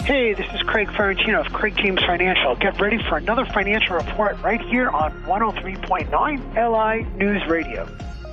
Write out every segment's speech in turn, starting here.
Hey, this is Craig Ferrantino of Craig James Financial. Get ready for another financial report right here on 103.9 LI News Radio.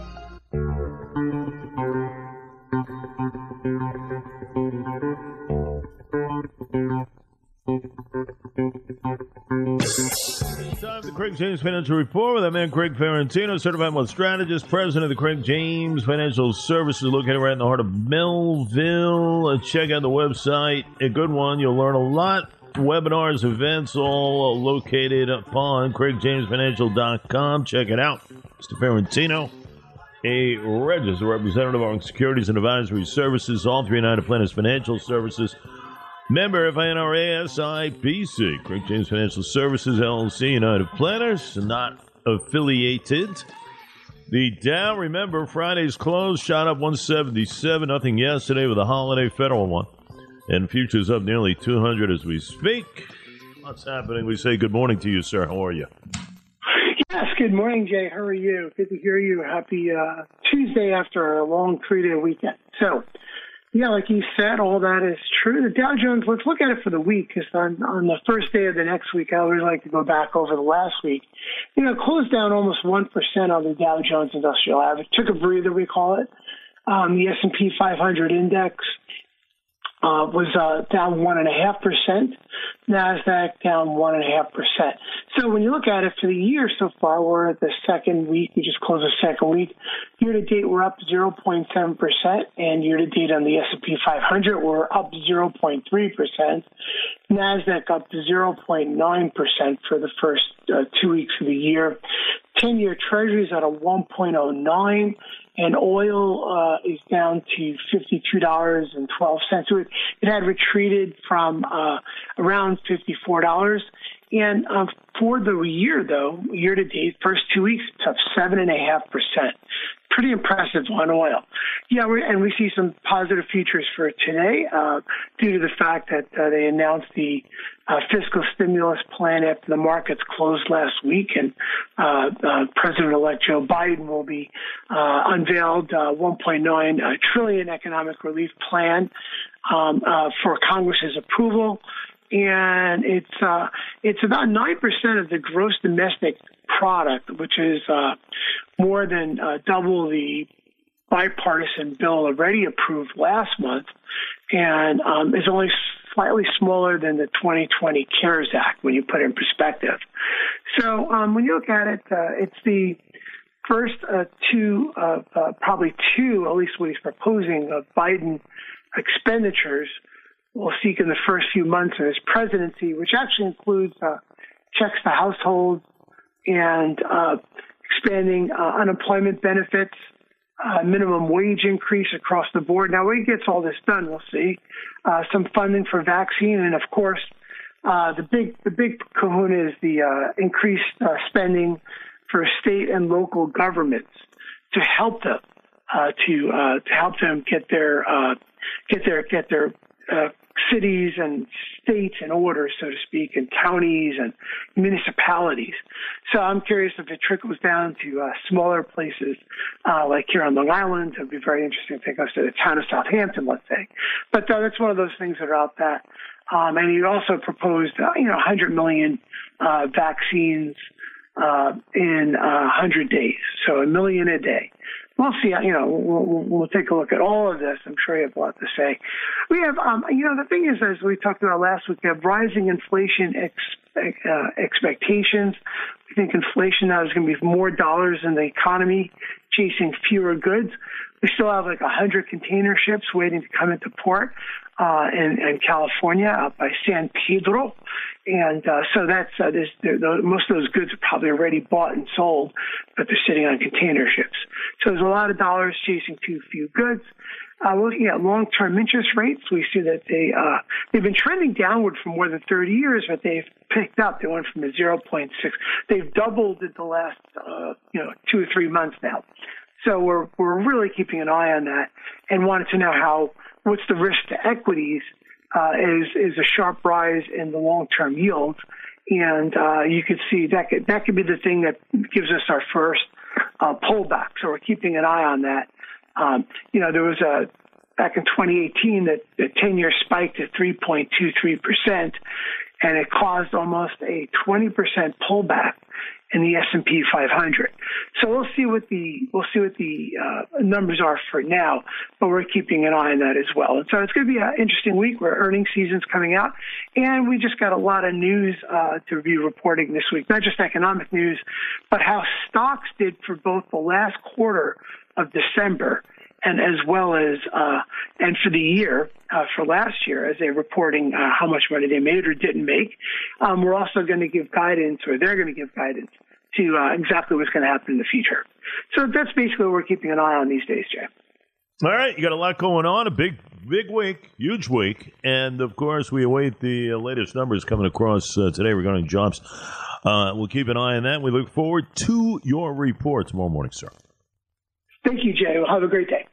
Time the Craig James Financial Report with that man Craig Ferrantino, certified wealth strategist, president of the Craig James Financial Services, located right in the heart of Melville. Check out the website, a good one. You'll learn a lot. Webinars, events, all located upon CraigJamesFinancial.com. Check it out. Mr. Ferrantino, a registered representative of Securities and Advisory Services, all 3 United Planners Financial Services. Member FINRA SIPC, Craig James Financial Services, LLC, United Planners, not affiliated. The Dow, remember, Friday's close, shot up 177, nothing yesterday with a holiday federal one. And futures up nearly 200 as we speak. What's happening? We say good morning to you, sir. How are you? Yes, good morning, Jay. How are you? Good to hear you. Happy Tuesday after a long 3-day weekend. So, yeah, like you said, all that is true. The Dow Jones, let's look at it for the week, because on the first day of the next week, I always like to go back over the last week. You know, closed down almost 1% on the Dow Jones Industrial Average. Took a breather, we call it. The S&P 500 index was down 1.5%. NASDAQ down 1.5%. So when you look at it for the year so far, we're at the second week. We just closed the second week. Year to date, we're up 0.7%, and year to date on the S&P 500, we're up 0.3%. NASDAQ up 0.9% for the first 2 weeks of the year. 10-year Treasuries at a 1.09. And oil is down to $52.12. So it had retreated from around $54. And for the year, though, year to date, first 2 weeks, it's up 7.5%. Pretty impressive on oil. Yeah, we see some positive futures for today due to the fact that they announced the fiscal stimulus plan after the markets closed last week, and President-elect Joe Biden will be unveiled $1.9 trillion economic relief plan for Congress's approval. And it's about 9% of the gross domestic product, which is more than double the bipartisan bill already approved last month, and is only slightly smaller than the 2020 CARES Act when you put it in perspective. So when you look at it, it's the first probably two, at least what he's proposing, of Biden expenditures we'll seek in the first few months of his presidency, which actually includes checks to households and expanding unemployment benefits, minimum wage increase across the board. Now, when he gets all this done, we'll see some funding for vaccine, and of course, the big kahuna is the increased spending for state and local governments to help them get their cities and states in order, so to speak, and counties and municipalities. So I'm curious if it trickles down to smaller places like here on Long Island. It would be very interesting to take us to the town of Southampton, let's say. But that's one of those things that are out there. And he also proposed, 100 million vaccines in 100 days, so 1 million a day. We'll see. We'll take a look at all of this. I'm sure you have a lot to say. We have, the thing is, as we talked about last week, we have rising inflation expectations. We think inflation now is going to be more dollars in the economy, chasing fewer goods. We still have like 100 container ships waiting to come into port in California out by San Pedro. And so that's most of those goods are probably already bought and sold, but they're sitting on container ships. So there's a lot of dollars chasing too few goods. Looking at long-term interest rates, we see that they've been trending downward for more than 30 years, but they've picked up. They went from a 0.6. They've doubled in the last 2 or 3 months now. So we're really keeping an eye on that and wanted to know what's the risk to equities is a sharp rise in the long-term yields. And you could see that could be the thing that gives us our first pullback. So we're keeping an eye on that. There was back in 2018, the 10-year spiked to 3.23%, and it caused almost a 20% pullback in the S&P 500. So we'll see what the numbers are for now, but we're keeping an eye on that as well. And so it's going to be an interesting week where earnings season's coming out, and we just got a lot of news to be reporting this week, not just economic news, but how stocks did for both the last quarter of December and as well as and for the year, for last year, as they're reporting how much money they made or didn't make. We're also going to give guidance, or they're going to give guidance to exactly what's going to happen in the future. So that's basically what we're keeping an eye on these days, Jay. All right, you got a lot going on, a big week, huge week, and of course we await the latest numbers coming across today regarding jobs. We'll keep an eye on that. We look forward to your report tomorrow morning, sir. Thank you, Jay. Well, have a great day.